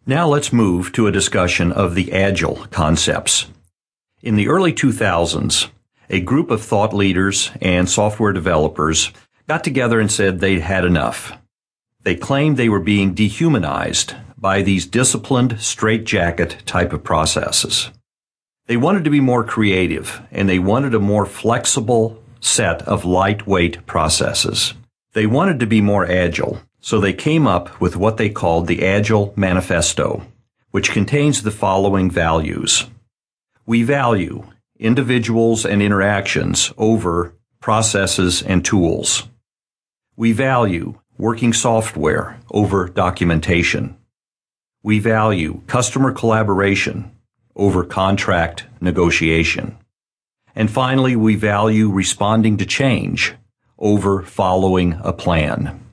Now let's move to a discussion of the Agile concepts. In the early 2000s, a group of thought leaders and software developers got together and said they'd had enough. They claimed they were being dehumanized by these disciplined, straitjacket type of processes. They wanted to be more creative, and they wanted a more flexible set of lightweight processes. They wanted to be more agile, so they came up with what they called the Agile Manifesto, which contains the following values. We value individuals and interactions over processes and tools. We value working software over documentation. We value customer collaboration over contract negotiation. And finally, we value responding to change over following a plan.